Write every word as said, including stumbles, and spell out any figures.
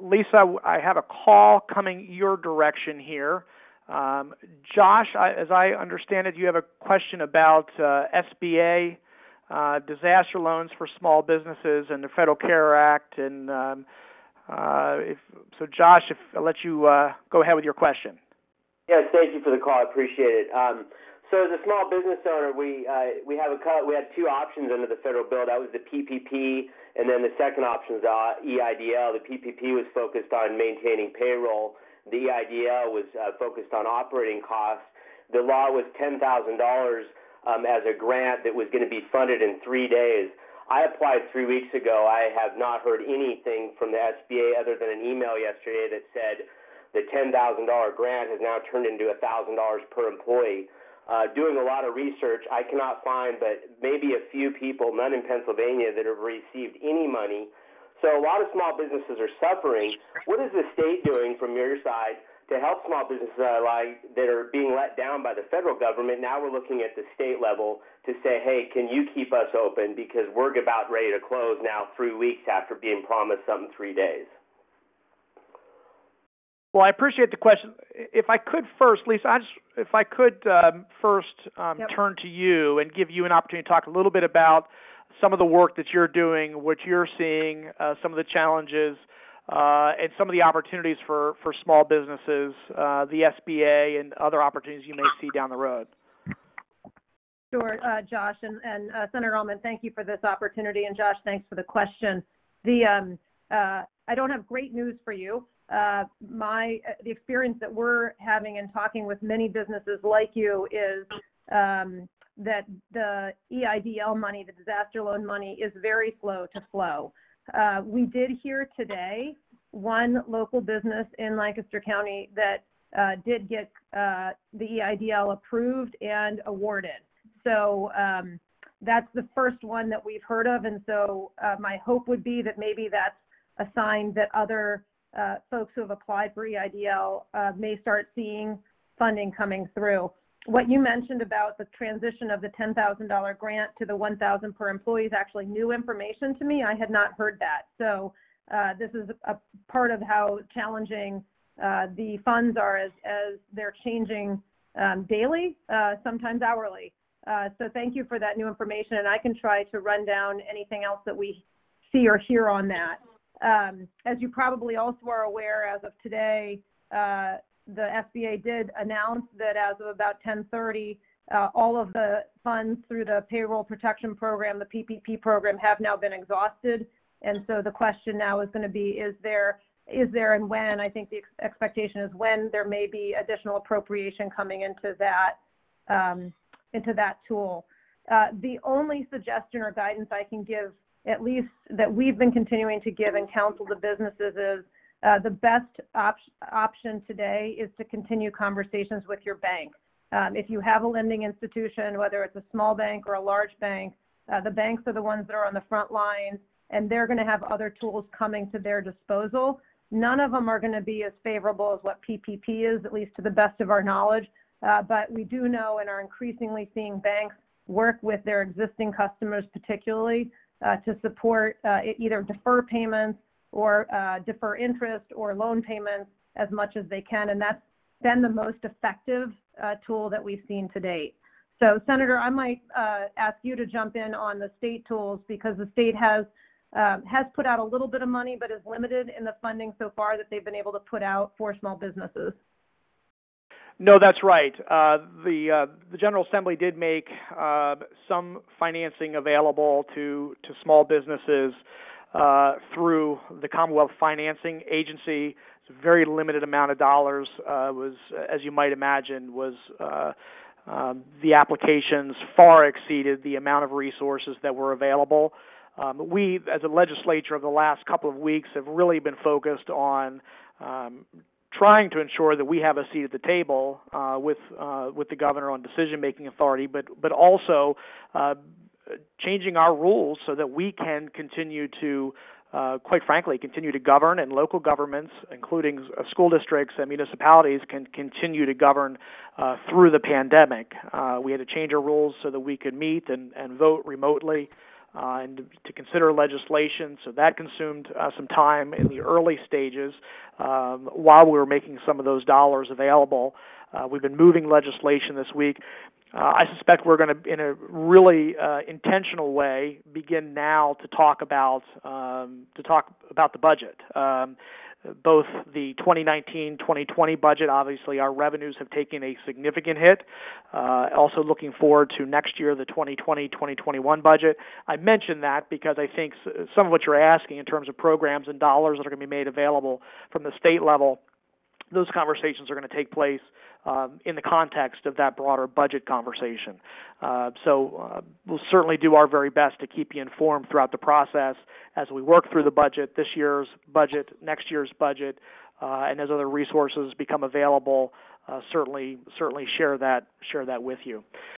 Lisa, I have a call coming your direction here. Um, Josh, I, as I understand it, you have a question about uh, S B A uh, disaster loans for small businesses and the Federal CARES Act. And um, uh, if, so, Josh, if I'll let you uh, go ahead with your question. Yes, thank you for the call. I appreciate it. Um, so, as a small business owner, we uh, we have a we had two options under the federal bill. That was the P P P, and then the second option was uh, E I D L. The P P P was focused on maintaining payroll. The E I D L was uh, focused on operating costs. The law was ten thousand dollars um, as a grant that was going to be funded in three days. I applied three weeks ago. I have not heard anything from the S B A other than an email yesterday that said the ten thousand dollars grant has now turned into one thousand dollars per employee. Uh, doing a lot of research, I cannot find but maybe a few people, none in Pennsylvania, that have received any money. So a lot of small businesses are suffering. What is the state doing from your side to help small businesses that are, like, that are being let down by the federal government? Now we're looking at the state level to say, hey, can you keep us open because we're about ready to close now three weeks after being promised something three days. Well, I appreciate the question. If I could first, Lisa, I just, if I could um, first um, yep. turn to you and give you an opportunity to talk a little bit about some of the work that you're doing, what you're seeing, uh, some of the challenges, uh, and some of the opportunities for, for small businesses, uh, the S B A, and other opportunities you may see down the road. Sure, uh, Josh, and, and uh, Senator Ullman, thank you for this opportunity, and Josh, thanks for the question. The um, uh, I don't have great news for you. Uh, my the experience that we're having and talking with many businesses like you is um, that the E I D L money, the disaster loan money, is very slow to flow. Uh, we did hear today one local business in Lancaster County that uh, did get uh, the E I D L approved and awarded. So um, that's the first one that we've heard of, and so uh, my hope would be that maybe that's a sign that other Uh, folks who have applied for E I D L uh, may start seeing funding coming through. What you mentioned about the transition of the ten thousand dollars grant to the one thousand dollars per employee is actually new information to me. I had not heard that. So uh, this is a part of how challenging uh, the funds are as, as they're changing um, daily, uh, sometimes hourly. Uh, so thank you for that new information, and I can try to run down anything else that we see or hear on that. Um, as you probably also are aware, as of today, uh, the S B A did announce that as of about ten thirty, uh, all of the funds through the Payroll Protection Program, the P P P program, have now been exhausted. And so the question now is going to be, is there, is there and when? I think the ex- expectation is when there may be additional appropriation coming into that, um, into that tool. Uh, the only suggestion or guidance I can give, at least that we've been continuing to give and counsel to businesses, is uh, the best op- option today is to continue conversations with your bank. Um, if you have a lending institution, whether it's a small bank or a large bank, uh, the banks are the ones that are on the front lines, and they're going to have other tools coming to their disposal. None of them are going to be as favorable as what P P P is, at least to the best of our knowledge, uh, but we do know and are increasingly seeing banks work with their existing customers particularly Uh, to support uh, either defer payments or uh, defer interest or loan payments as much as they can, and that's been the most effective uh, tool that we've seen to date. So, Senator, I might uh, ask you to jump in on the state tools, because the state has uh, has put out a little bit of money, but is limited in the funding so far that they've been able to put out for small businesses. No, that's right. Uh, the uh, the General Assembly did make uh, some financing available to to small businesses uh, through the Commonwealth Financing Agency. It's a very limited amount of dollars. Uh, was, as you might imagine, was uh, um, the applications far exceeded the amount of resources that were available. Um, we, as a legislature, over the last couple of weeks, have really been focused on um, trying to ensure that we have a seat at the table uh, with uh, with the governor on decision-making authority, but but also uh, changing our rules so that we can continue to, uh, quite frankly, continue to govern, and local governments, including uh, school districts and municipalities, can continue to govern uh, through the pandemic. Uh, we had to change our rules so that we could meet and, and vote remotely. uh, and to consider legislation. So that consumed uh, some time in the early stages um, while we were making some of those dollars available. Uh, we've been moving legislation this week. Uh, I suspect we're going to, in a really uh, intentional way, begin now to talk about um, to talk about the budget. Um, both the twenty nineteen twenty twenty budget, obviously our revenues have taken a significant hit. Uh, also looking forward to next year, the twenty twenty twenty twenty-one budget. I mention that because I think some of what you're asking in terms of programs and dollars that are going to be made available from the state level, those conversations are going to take place um, in the context of that broader budget conversation. Uh, so uh, we'll certainly do our very best to keep you informed throughout the process as we work through the budget, this year's budget, next year's budget, uh, and as other resources become available, uh, certainly certainly share that share that with you.